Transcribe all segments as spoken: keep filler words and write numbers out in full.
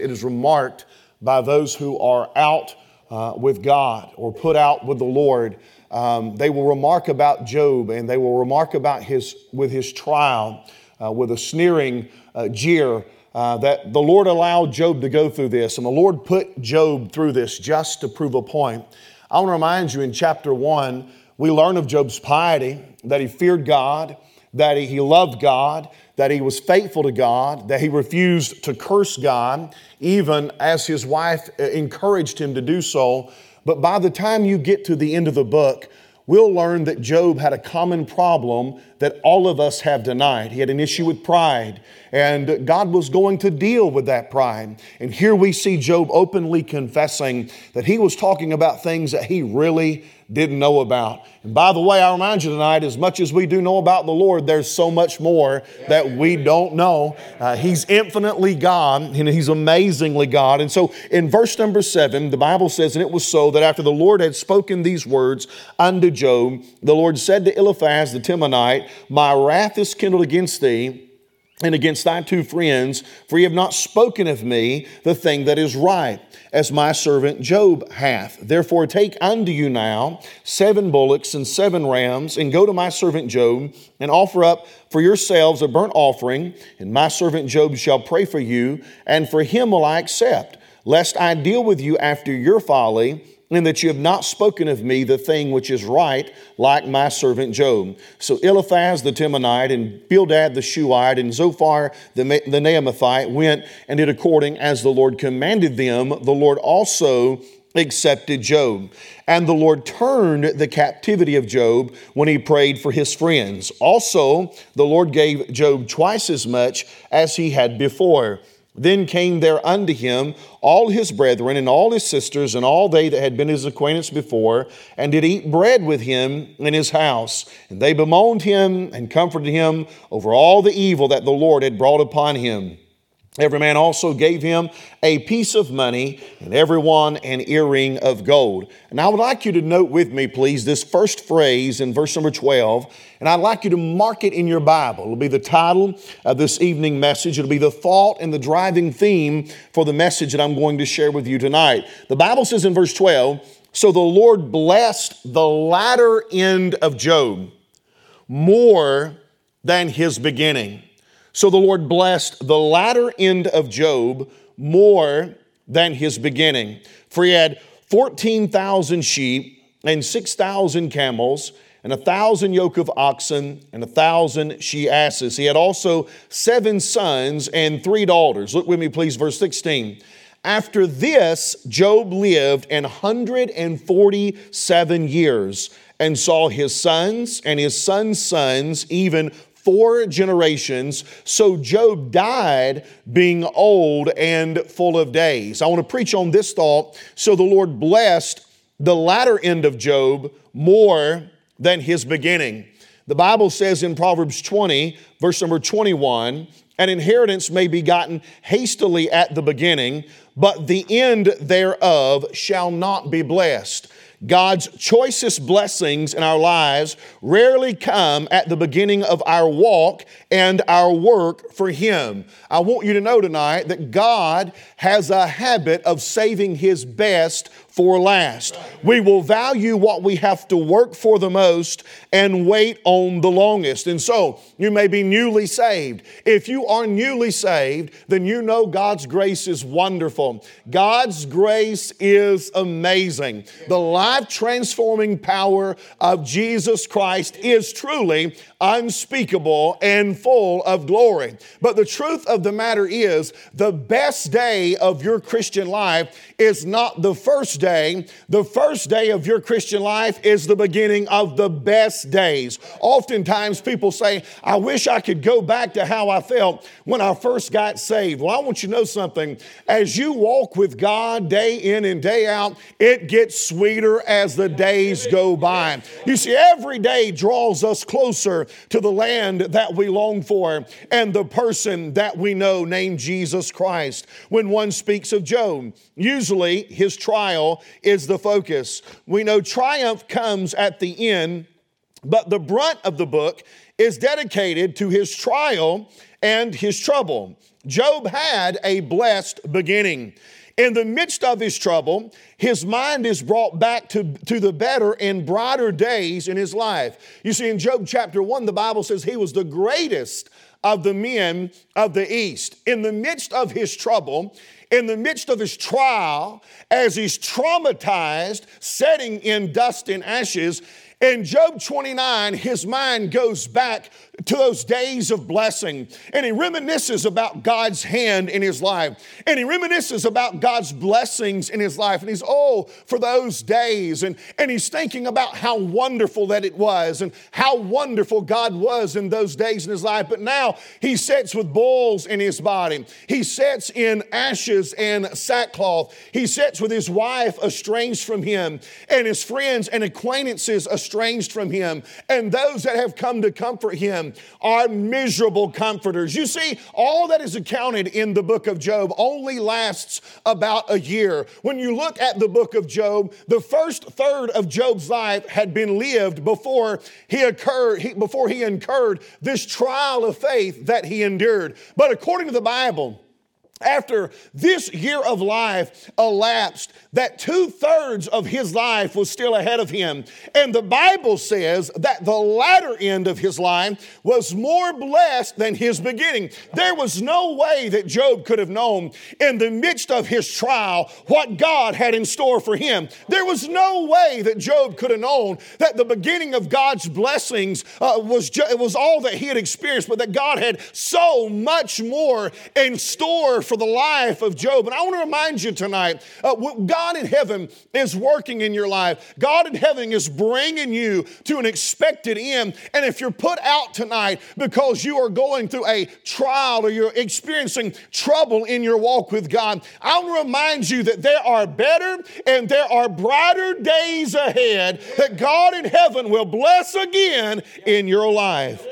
It is remarked by those who are out uh, with God or put out with the Lord. Um, they will remark about Job, and they will remark about his with his trial uh, with a sneering uh, jeer uh, that the Lord allowed Job to go through this, and the Lord put Job through this just to prove a point. I want to remind you, in chapter one, we learn of Job's piety, that he feared God, that he, he loved God, that he was faithful to God, that he refused to curse God, even as his wife encouraged him to do so. But by the time you get to the end of the book, we'll learn that Job had a common problem that all of us have tonight. He had an issue with pride, and God was going to deal with that pride. And here we see Job openly confessing that he was talking about things that he really didn't know about. And by the way, I remind you tonight, as much as we do know about the Lord, there's so much more that we don't know. Uh, he's infinitely God, and He's amazingly God. And so in verse number seven, the Bible says, "And it was so that after the Lord had spoken these words unto Job, the Lord said to Eliphaz the Temanite, My wrath is kindled against thee, and against thy two friends, for ye have not spoken of me the thing that is right, as my servant Job hath. Therefore take unto you now seven bullocks and seven rams, and go to my servant Job, and offer up for yourselves a burnt offering, and my servant Job shall pray for you, and for him will I accept, lest I deal with you after your folly, and that you have not spoken of me the thing which is right, like my servant Job." So Eliphaz the Temanite, and Bildad the Shuhite, and Zophar the, the Naamathite went and did according as the Lord commanded them. The Lord also accepted Job. And the Lord turned the captivity of Job when he prayed for his friends. Also, the Lord gave Job twice as much as he had before. Then came there unto him all his brethren and all his sisters and all they that had been his acquaintance before, and did eat bread with him in his house. And they bemoaned him and comforted him over all the evil that the Lord had brought upon him. Every man also gave him a piece of money, and every one an earring of gold. And I would like you to note with me, please, this first phrase in verse number twelve, and I'd like you to mark it in your Bible. It'll be the title of this evening message. It'll be the thought and the driving theme for the message that I'm going to share with you tonight. The Bible says in verse twelve, "So the Lord blessed the latter end of Job more than his beginning." So the Lord blessed the latter end of Job more than his beginning. For he had fourteen thousand sheep and six thousand camels and a thousand yoke of oxen and a thousand she-asses. He had also seven sons and three daughters. Look with me, please, verse sixteen. "After this, Job lived an hundred and forty-seven years and saw his sons and his sons' sons, even four generations. So Job died being old and full of days." I want to preach on this thought. So the Lord blessed the latter end of Job more than his beginning. The Bible says in Proverbs twenty, verse number twenty-one, "An inheritance may be gotten hastily at the beginning, but the end thereof shall not be blessed." God's choicest blessings in our lives rarely come at the beginning of our walk and our work for Him. I want you to know tonight that God has a habit of saving His best for last. We will value what we have to work for the most and wait on the longest. And so, you may be newly saved. If you are newly saved, then you know God's grace is wonderful. God's grace is amazing. The life-transforming power of Jesus Christ is truly unspeakable and full of glory. But the truth of the matter is, the best day of your Christian life is not the first day. The first day of your Christian life is the beginning of the best days. Oftentimes people say, "I wish I could go back to how I felt when I first got saved." Well, I want you to know something. As you walk with God day in and day out, it gets sweeter as the days go by. You see, every day draws us closer to the land that we long for and the person that we know named Jesus Christ. When one speaks of Job, usually his trial is the focus. We know triumph comes at the end, but the brunt of the book is dedicated to his trial and his trouble. Job had a blessed beginning. In the midst of his trouble, his mind is brought back to, to the better and brighter days in his life. You see, in Job chapter one, the Bible says he was the greatest of the men of the East. In the midst of his trouble, in the midst of his trial, as he's traumatized, setting in dust and ashes, in Job twenty-nine, his mind goes back to those days of blessing, and he reminisces about God's hand in his life, and he reminisces about God's blessings in his life, and he's, oh, for those days, and, and he's thinking about how wonderful that it was, and how wonderful God was in those days in his life. But now he sits with boils in his body. He sits in ashes and sackcloth. He sits with his wife estranged from him, and his friends and acquaintances estranged from him, and those that have come to comfort him are miserable comforters. You see, all that is accounted in the book of Job only lasts about a year. When you look at the book of Job, the first third of Job's life had been lived before he occurred, he, before he incurred this trial of faith that he endured. But according to the Bible, after this year of life elapsed, that two-thirds of his life was still ahead of him. And the Bible says that the latter end of his life was more blessed than his beginning. There was no way that Job could have known in the midst of his trial what God had in store for him. There was no way that Job could have known that the beginning of God's blessings uh, was, ju- it was all that he had experienced, but that God had so much more in store for the life of Job. And I want to remind you tonight, uh, God in heaven is working in your life. God in heaven is bringing you to an expected end. And if you're put out tonight because you are going through a trial or you're experiencing trouble in your walk with God, I want to remind you that there are better and there are brighter days ahead that God in heaven will bless again in your life.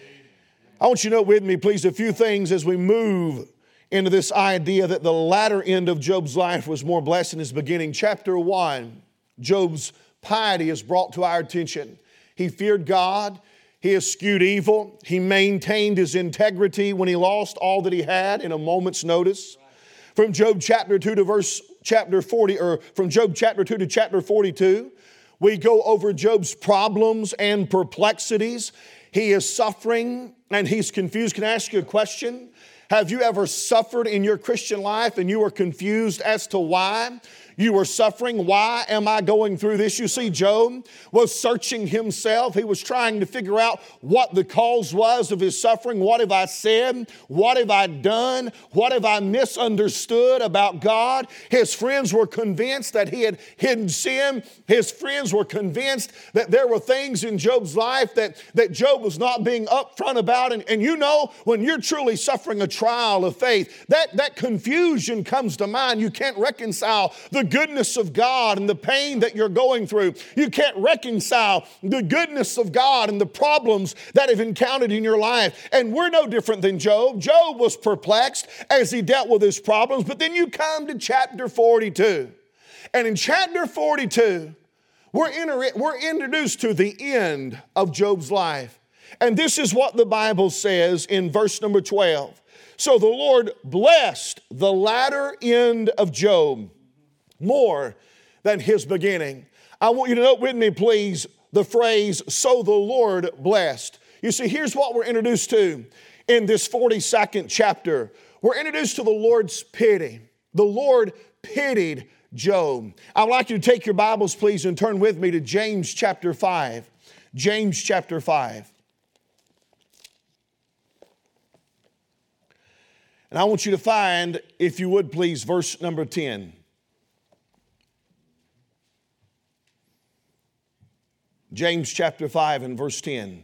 I want you to note with me, please, a few things as we move into this idea that the latter end of Job's life was more blessed than his beginning. Chapter one, Job's piety is brought to our attention. He feared God. He eschewed evil. He maintained his integrity when he lost all that he had in a moment's notice. From Job chapter two to verse chapter forty, or from Job chapter two to chapter forty-two, we go over Job's problems and perplexities. He is suffering and he's confused. Can I ask you a question? Have you ever suffered in your Christian life and you were confused as to why you were suffering? Why am I going through this? You see, Job was searching himself. He was trying to figure out what the cause was of his suffering. What have I said? What have I done? What have I misunderstood about God? His friends were convinced that he had hidden sin. His friends were convinced that there were things in Job's life that, that Job was not being upfront about. And, and you know, when you're truly suffering a trial of faith, that, that confusion comes to mind. You can't reconcile the goodness of God and the pain that you're going through. You can't reconcile the goodness of God and the problems that have encountered in your life. And we're no different than Job. Job was perplexed as he dealt with his problems. But then you come to chapter forty-two. And in chapter forty-two, we're, inter- we're introduced to the end of Job's life. And this is what the Bible says in verse number twelve. So the Lord blessed the latter end of Job more than his beginning. I want you to note with me, please, the phrase, so the Lord blessed. You see, here's what we're introduced to in this forty-second chapter. We're introduced to the Lord's pity. The Lord pitied Job. I'd like you to take your Bibles, please, and turn with me to James chapter five. James chapter five. And I want you to find, if you would please, verse number ten. James chapter five and verse ten.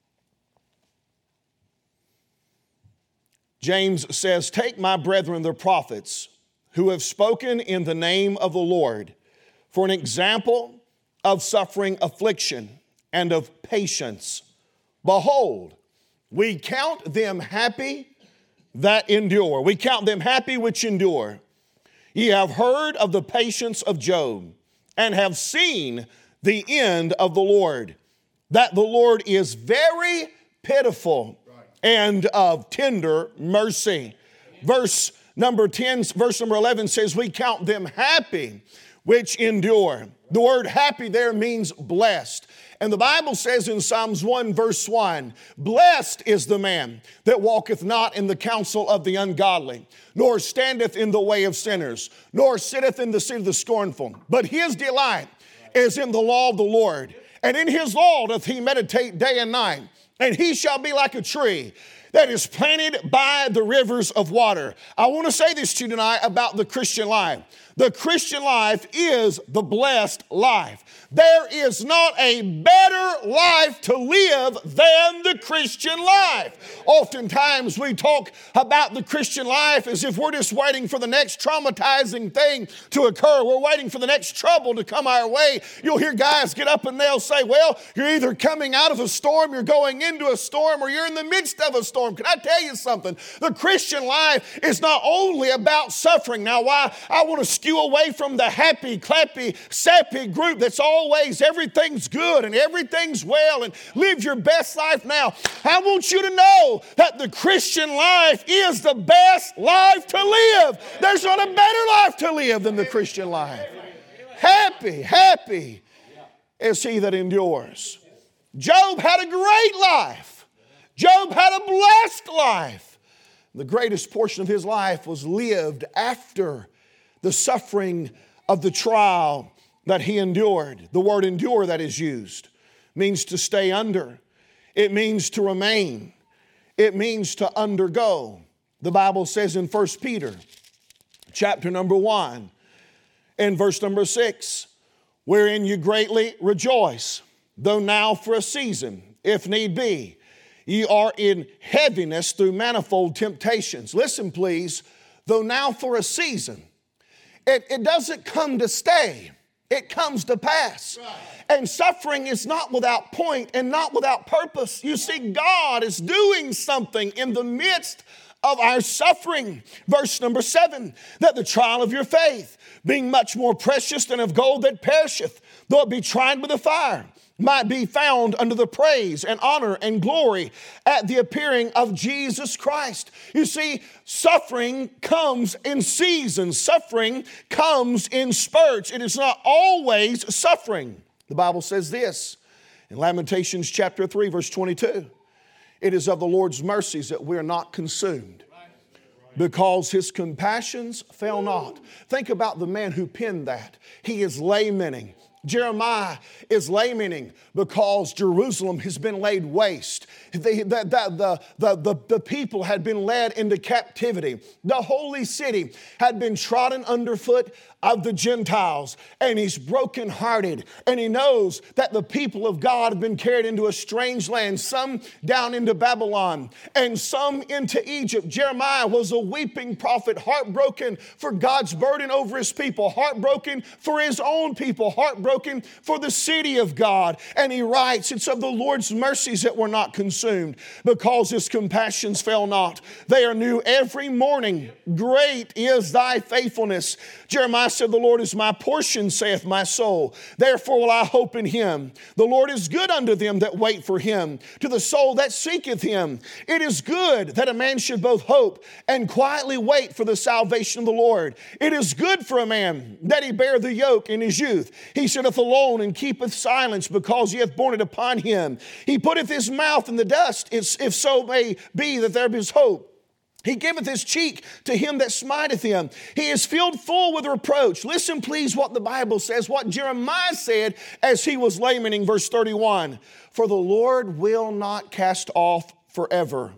James says, "Take my brethren the prophets, who have spoken in the name of the Lord, for an example of suffering affliction and of patience. Behold, we count them happy that endure." We count them happy which endure. "Ye have heard of the patience of Job, and have seen the end of the Lord, that the Lord is very pitiful and of tender mercy. Verse number ten, verse number eleven says, we count them happy which endure. The word happy there means blessed. And the Bible says in Psalms one verse one, blessed is the man that walketh not in the counsel of the ungodly, nor standeth in the way of sinners, nor sitteth in the seat of the scornful. But his delight is in the law of the Lord, and in his law doth he meditate day and night. And he shall be like a tree that is planted by the rivers of water. I want to say this to you tonight about the Christian life. The Christian life is the blessed life. There is not a better life to live than the Christian life. Oftentimes we talk about the Christian life as if we're just waiting for the next traumatizing thing to occur. We're waiting for the next trouble to come our way. You'll hear guys get up and they'll say, well, you're either coming out of a storm, you're going into a storm, or you're in the midst of a storm. Can I tell you something? The Christian life is not only about suffering. Now, why I want to skew away from the happy, clappy, sappy group that's always everything's good and everything's well and live your best life now. I want you to know that the Christian life is the best life to live. There's not a better life to live than the Christian life. Happy, happy is he that endures. Job had a great life. Job had a blessed life. The greatest portion of his life was lived after the suffering of the trial that he endured. The word endure that is used means to stay under. It means to remain. It means to undergo. The Bible says in First Peter chapter number one and verse number six, wherein you greatly rejoice, though now for a season, if need be, ye are in heaviness through manifold temptations. Listen, please, though now for a season. It, it doesn't come to stay. It comes to pass. Right. And suffering is not without point and not without purpose. You see, God is doing something in the midst of our suffering. Verse number seven, that the trial of your faith, being much more precious than of gold that perisheth, though it be tried with a fire, might be found unto the praise and honor and glory at the appearing of Jesus Christ. You see, suffering comes in seasons. Suffering comes in spurts. It is not always suffering. The Bible says this in Lamentations chapter three, verse twenty-two. It is of the Lord's mercies that we are not consumed, because his compassions fail not. Think about the man who penned that. He is lamenting. Jeremiah is lamenting because Jerusalem has been laid waste. The, the, the, the, the, the people had been led into captivity. The holy city had been trodden underfoot of the Gentiles, and he's brokenhearted, and he knows that the people of God have been carried into a strange land, some down into Babylon and some into Egypt. Jeremiah was a weeping prophet, heartbroken for God's burden over his people, heartbroken for his own people, heartbroken for the city of God. And he writes, it's of the Lord's mercies that we're not consumed, because his compassions fail not. They are new every morning. Great is thy faithfulness. Jeremiah said, the Lord is my portion, saith my soul. Therefore will I hope in him. The Lord is good unto them that wait for him, to the soul that seeketh him. It is good that a man should both hope and quietly wait for the salvation of the Lord. It is good for a man that he bear the yoke in his youth. He sitteth alone and keepeth silence, because he hath borne it upon him. He putteth his mouth in the dust, if so may be that there be hope. He giveth his cheek to him that smiteth him. He is filled full with reproach. Listen, please, what the Bible says, what Jeremiah said as he was lamenting, verse thirty-one. For the Lord will not cast off forever,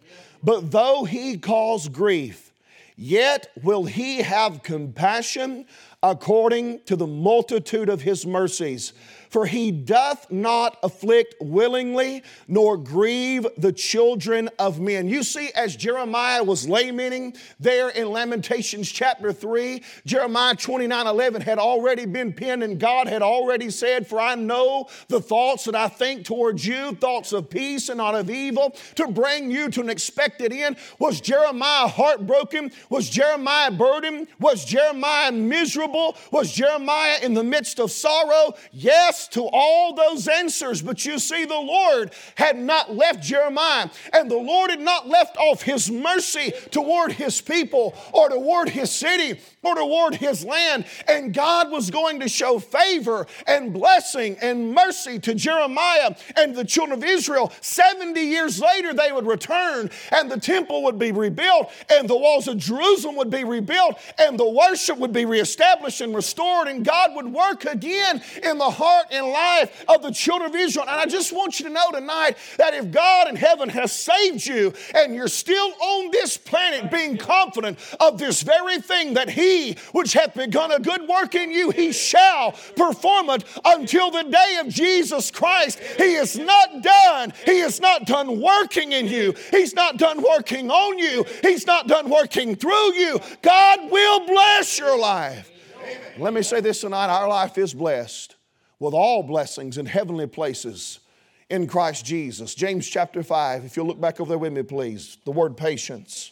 but though he cause grief, yet will he have compassion according to the multitude of his mercies. For he doth not afflict willingly, nor grieve the children of men. You see, as Jeremiah was lamenting there in Lamentations chapter three, Jeremiah twenty-nine eleven had already been penned, and God had already said, for I know the thoughts that I think towards you, thoughts of peace and not of evil, to bring you to an expected end. Was Jeremiah heartbroken? Was Jeremiah burdened? Was Jeremiah miserable? Was Jeremiah in the midst of sorrow? Yes, yes to all those answers. But you see, the Lord had not left Jeremiah, and the Lord had not left off His mercy toward His people or toward His city or toward His land. And God was going to show favor and blessing and mercy to Jeremiah and the children of Israel. seventy years later, they would return, and the temple would be rebuilt, and the walls of Jerusalem would be rebuilt, and the worship would be reestablished and restored, and God would work again in the heart and life of the children of Israel. And I just want you to know tonight that if God in heaven has saved you and you're still on this planet being confident of this very thing, that He which hath begun a good work in you, He shall perform it until the day of Jesus Christ. He is not done. He is not done working in you. He's not done working on you. He's not done working through you. God will bless your life. Let me say this tonight, our life is blessed with all blessings in heavenly places in Christ Jesus. James chapter five, if you'll look back over there with me, please. The word patience.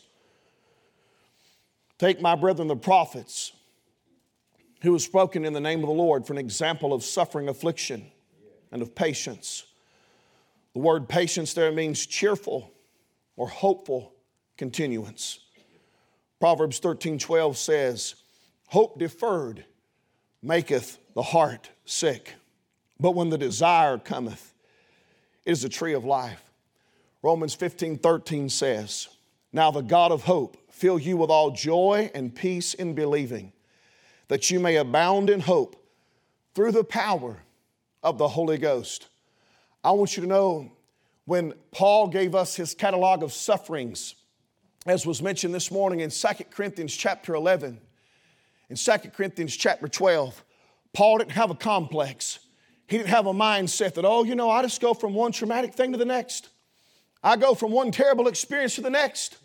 Take my brethren the prophets, who have spoken in the name of the Lord, for an example of suffering, affliction, and of patience. The word patience there means cheerful or hopeful continuance. Proverbs thirteen twelve says, hope deferred maketh the heart sick, but when the desire cometh, it is a tree of life. Romans fifteen thirteen says, now the God of hope fill you with all joy and peace in believing, that you may abound in hope through the power of the Holy Ghost. I want you to know, when Paul gave us his catalog of sufferings, as was mentioned this morning in Second Corinthians chapter eleven, in Second Corinthians chapter twelve, Paul didn't have a complex. He didn't have a mindset that, oh, you know, I just go from one traumatic thing to the next. I go from one terrible experience to the next.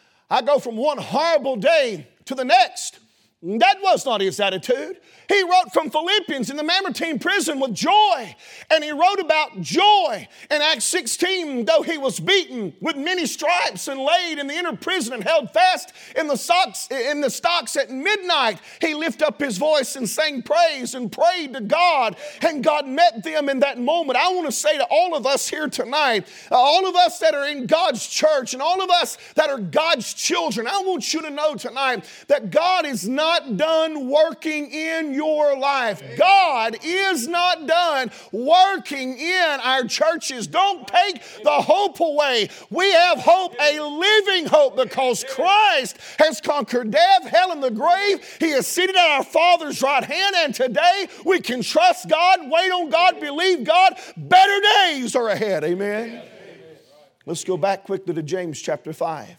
I go from one horrible day to the next. That was not his attitude. He wrote from Philippians in the Mamertine prison with joy. And he wrote about joy in Acts sixteen, though he was beaten with many stripes and laid in the inner prison and held fast in the stocks, in the stocks at midnight. He lifted up his voice and sang praise and prayed to God. And God met them in that moment. I want to say to all of us here tonight, uh, all of us that are in God's church and all of us that are God's children, I want you to know tonight that God is not done working in your life. God is not done working in our churches. Don't take the hope away. We have hope, a living hope, because Christ has conquered death, hell, and the grave. He is seated at our Father's right hand, and today we can trust God, wait on God, believe God. Better days are ahead. Amen. Let's go back quickly to James chapter five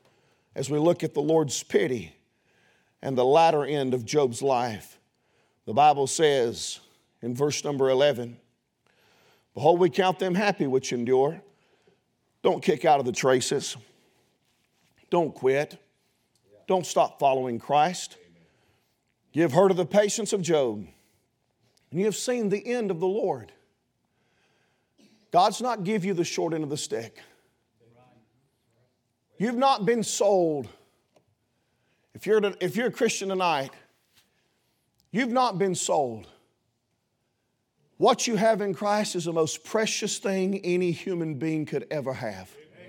as we look at the Lord's pity and the latter end of Job's life. The Bible says in verse number eleven, behold, we count them happy which endure. Don't kick out of the traces. Don't quit. Don't stop following Christ. You have heard of the patience of Job, and you have seen the end of the Lord. God's not give you the short end of the stick. You've not been sold. If you're, to, if you're a Christian tonight, you've not been sold. What you have in Christ is the most precious thing any human being could ever have.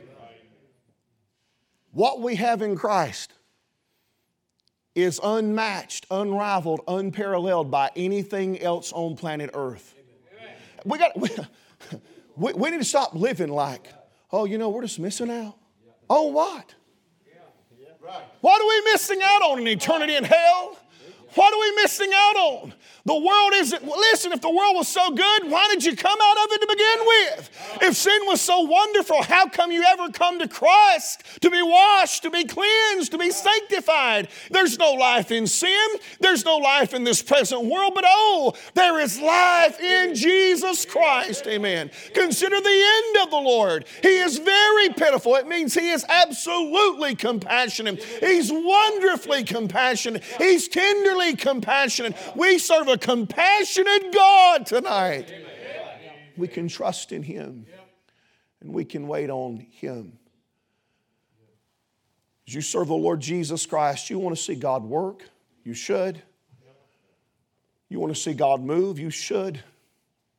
What we have in Christ is unmatched, unrivaled, unparalleled by anything else on planet Earth. We got we, we, we need to stop living like, oh, you know, we're just missing out. Oh, what? What are we missing out on in eternity in hell? What are we missing out on? The world isn't, listen, if the world was so good, why did you come out of it to begin with? If sin was so wonderful, how come you ever come to Christ to be washed, to be cleansed, to be sanctified? There's no life in sin. There's no life in this present world, but oh, there is life in Jesus Christ. Amen. Consider the end of the Lord. He is very pitiful. It means He is absolutely compassionate. He's wonderfully compassionate. He's tenderly compassionate. We serve a compassionate God tonight. We can trust in Him, and we can wait on Him. As you serve the Lord Jesus Christ, you want to see God work? You should. You want to see God move? You should.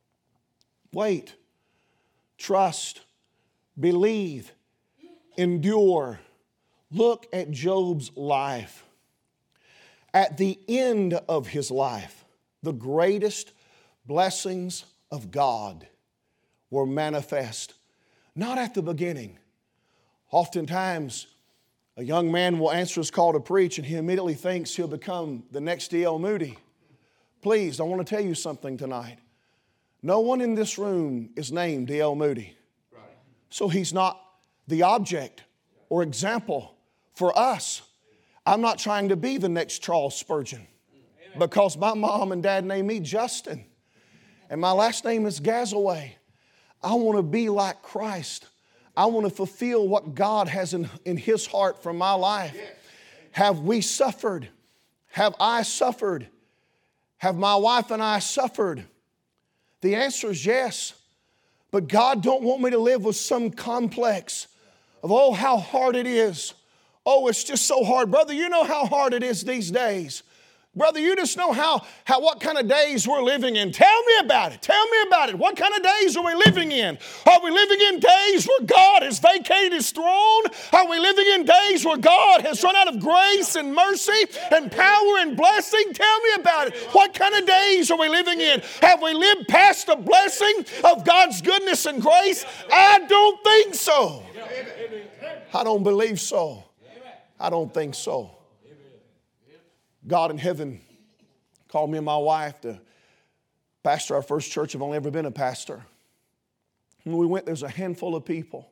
Wait, trust, believe, endure. Look at Job's life. At the end of his life, the greatest blessings of God were manifest. Not at the beginning. Oftentimes, a young man will answer his call to preach and he immediately thinks he'll become the next D L Moody. Please, I want to tell you something tonight. No one in this room is named D L Moody. So he's not the object or example for us. I'm not trying to be the next Charles Spurgeon because my mom and dad named me Justin and my last name is Gazaway. I want to be like Christ. I want to fulfill what God has in, in His heart for my life. Have we suffered? Have I suffered? Have my wife and I suffered? The answer is yes. But God don't want me to live with some complex of, oh, how hard it is. Oh, it's just so hard. Brother, you know how hard it is these days. Brother, you just know how, how what kind of days we're living in. Tell me about it. Tell me about it. What kind of days are we living in? Are we living in days where God has vacated His throne? Are we living in days where God has run out of grace and mercy and power and blessing? Tell me about it. What kind of days are we living in? Have we lived past the blessing of God's goodness and grace? I don't think so. I don't believe so. I don't think so. God in heaven called me and my wife to pastor our first church. I've only ever been a pastor. When we went, there's a handful of people.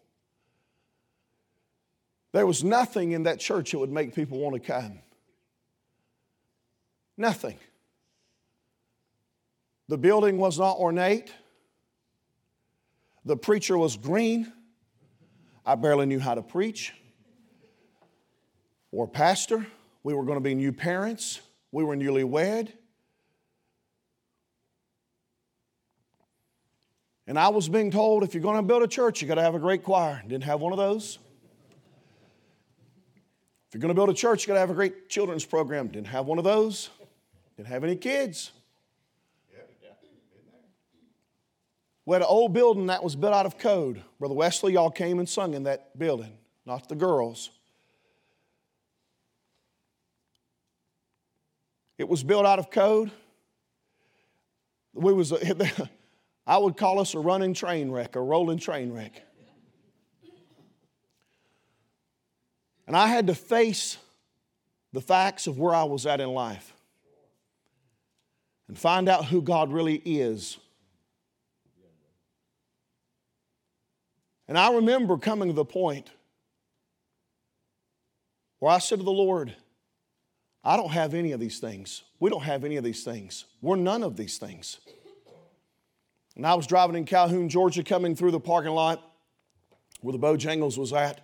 There was nothing in that church that would make people want to come. Nothing. The building was not ornate. The preacher was green. I barely knew how to preach or pastor. We were going to be new parents. We were newlywed. And I was being told, if you're going to build a church, you've got to have a great choir. Didn't have one of those. If you're going to build a church, you've got to have a great children's program. Didn't have one of those. Didn't have any kids. We had an old building that was built out of code. Brother Wesley, y'all came and sung in that building, not the girls. It was built out of code. We was a, I would call us a running train wreck, a rolling train wreck. And I had to face the facts of where I was at in life and find out who God really is. And I remember coming to the point where I said to the Lord, I don't have any of these things. We don't have any of these things. We're none of these things. And I was driving in Calhoun, Georgia, coming through the parking lot where the Bojangles was at.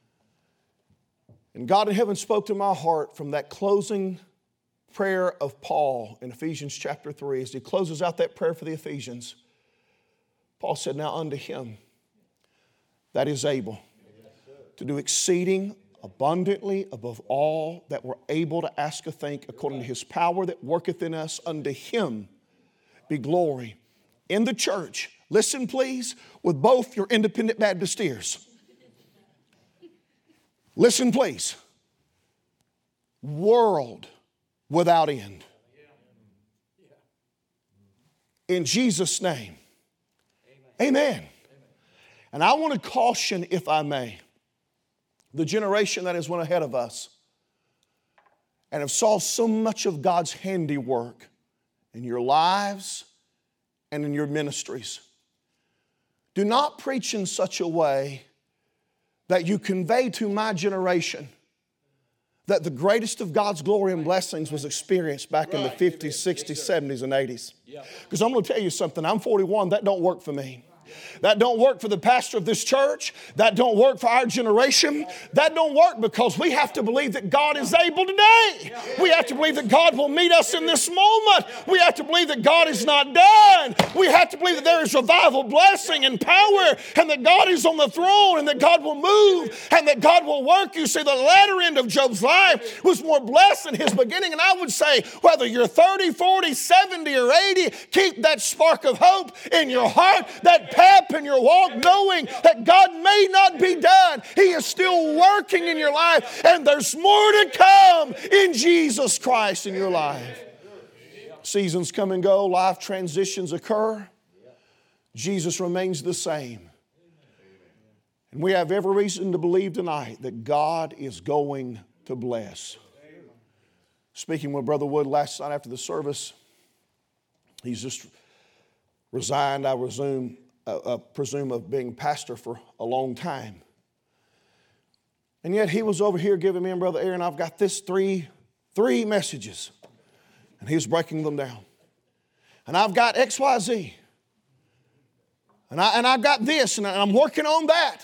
And God in heaven spoke to my heart from that closing prayer of Paul in Ephesians chapter three. As he closes out that prayer for the Ephesians, Paul said, now unto Him that is able to do exceeding abundantly above all that we're able to ask or think, according to His power that worketh in us, unto Him be glory in the church. Listen, please, with both your independent Baptist ears. Listen, please. World without end. In Jesus' name. Amen. And I want to caution, if I may, the generation that has went ahead of us and have saw so much of God's handiwork in your lives and in your ministries. Do not preach in such a way that you convey to my generation that the greatest of God's glory and blessings was experienced back in the fifties, sixties, seventies, and eighties. Because I'm going to tell you something. I'm forty-one. That don't work for me. That don't work for the pastor of this church. That don't work for our generation. That don't work because we have to believe that God is able today. We have to believe that God will meet us in this moment. We have to believe that God is not done. We have to believe that there is revival, blessing, and power, and that God is on the throne, and that God will move, and that God will work. You see, the latter end of Job's life was more blessed than his beginning. And I would say, whether you're thirty, forty, seventy, or eighty, keep that spark of hope in your heart, that pep in your walk, knowing that God may not be done. He is still working in your life, and there's more to come in Jesus Christ in your life. Seasons come and go, life transitions occur. Jesus remains the same. And we have every reason to believe tonight that God is going to bless. Speaking with Brother Wood last night after the service, he's just resigned, I resume, uh, uh, presume, of being pastor for a long time. And yet he was over here giving me and Brother Aaron, I've got this three, three messages. And he was breaking them down. And I've got X, Y, Z. And, I, and I've got this, and I'm working on that.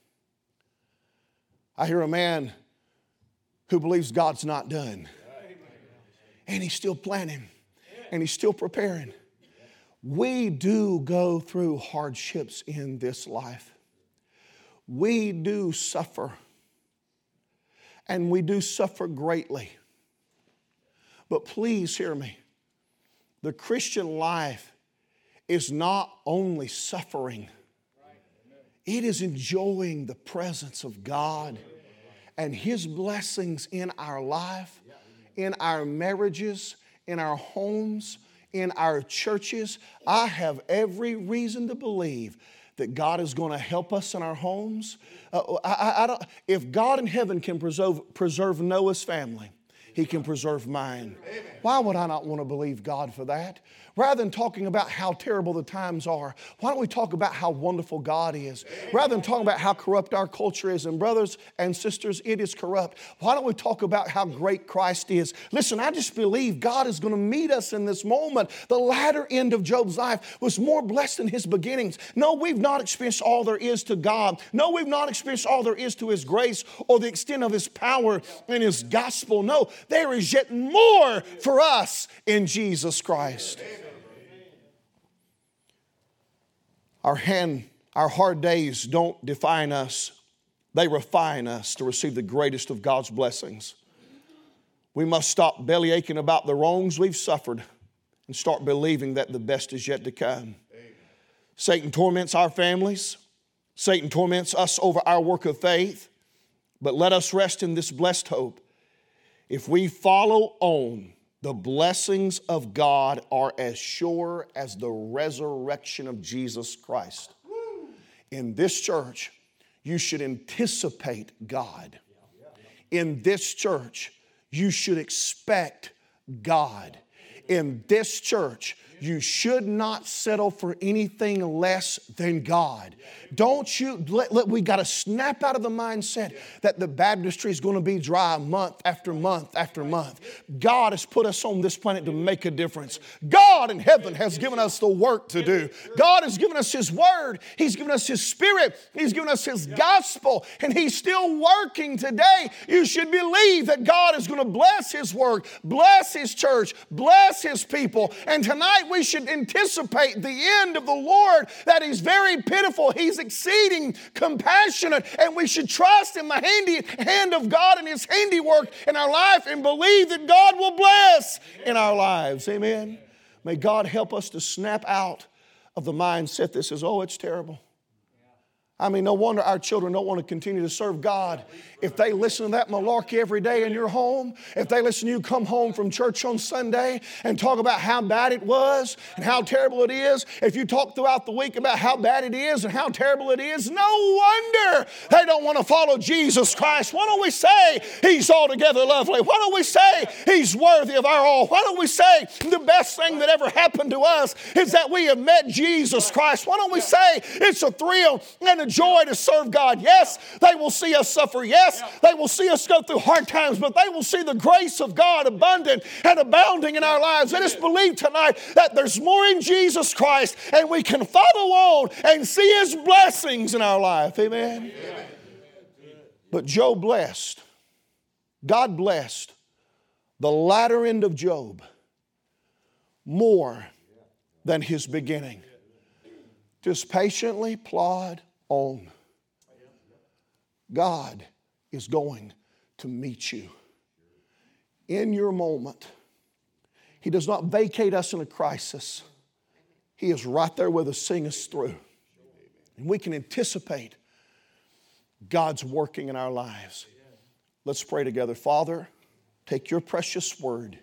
I hear a man who believes God's not done. And he's still planning. And he's still preparing. We do go through hardships in this life. We do suffer. And we do suffer greatly. But please hear me. The Christian life is not only suffering. It is enjoying the presence of God and His blessings in our life, in our marriages, in our homes, in our churches. I have every reason to believe that God is going to help us in our homes. Uh, I, I, I don't, if God in heaven can preserve, preserve Noah's family, He can preserve mine. Why would I not want to believe God for that? Rather than talking about how terrible the times are, why don't we talk about how wonderful God is? Rather than talking about how corrupt our culture is, and brothers and sisters, it is corrupt. Why don't we talk about how great Christ is? Listen, I just believe God is going to meet us in this moment. The latter end of Job's life was more blessed than his beginnings. No, we've not experienced all there is to God. No, we've not experienced all there is to His grace or the extent of His power and His gospel. No, there is yet more for us in Jesus Christ. Our hand, our hard days don't define us. They refine us to receive the greatest of God's blessings. We must stop belly aching about the wrongs we've suffered and start believing that the best is yet to come. Amen. Satan torments our families. Satan torments us over our work of faith. But let us rest in this blessed hope. If we follow on, the blessings of God are as sure as the resurrection of Jesus Christ. In this church, you should anticipate God. In this church, you should expect God. In this church, you should not settle for anything less than God. Don't you, let, let, we got to snap out of the mindset that the baptistry is going to be dry month after month after month. God has put us on this planet to make a difference. God in heaven has given us the work to do. God has given us His word. He's given us His Spirit. He's given us His gospel. And He's still working today. You should believe that God is going to bless His work, bless His church, bless His people. And tonight we should anticipate the end of the Lord, that He's very pitiful. He's exceeding compassionate, and we should trust in the handy hand of God and His handiwork in our life and believe that God will bless in our lives. Amen. May God help us to snap out of the mindset that says, oh, it's terrible. I mean, no wonder our children don't want to continue to serve God. If they listen to that malarkey every day in your home, if they listen to you come home from church on Sunday and talk about how bad it was and how terrible it is, if you talk throughout the week about how bad it is and how terrible it is, no wonder they don't want to follow Jesus Christ. Why don't we say He's altogether lovely? Why don't we say He's worthy of our all? Why don't we say the best thing that ever happened to us is that we have met Jesus Christ? Why don't we say it's a thrill and a a joy to serve God. Yes, they will see us suffer. Yes, they will see us go through hard times, but they will see the grace of God abundant and abounding in our lives. Let us believe tonight that there's more in Jesus Christ, and we can follow on and see His blessings in our life. Amen. Amen. But Job blessed, God blessed the latter end of Job more than his beginning. Just patiently plod on. God is going to meet you in your moment. He does not vacate us in a crisis. He is right there with us, seeing us through. And we can anticipate God's working in our lives. Let's pray together. Father, take your precious word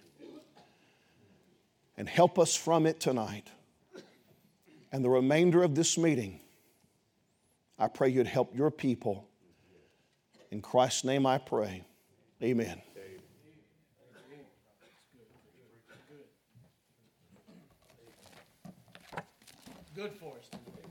and help us from it tonight. And the remainder of this meeting, I pray you'd help your people. In Christ's name I pray. Amen. Good for us.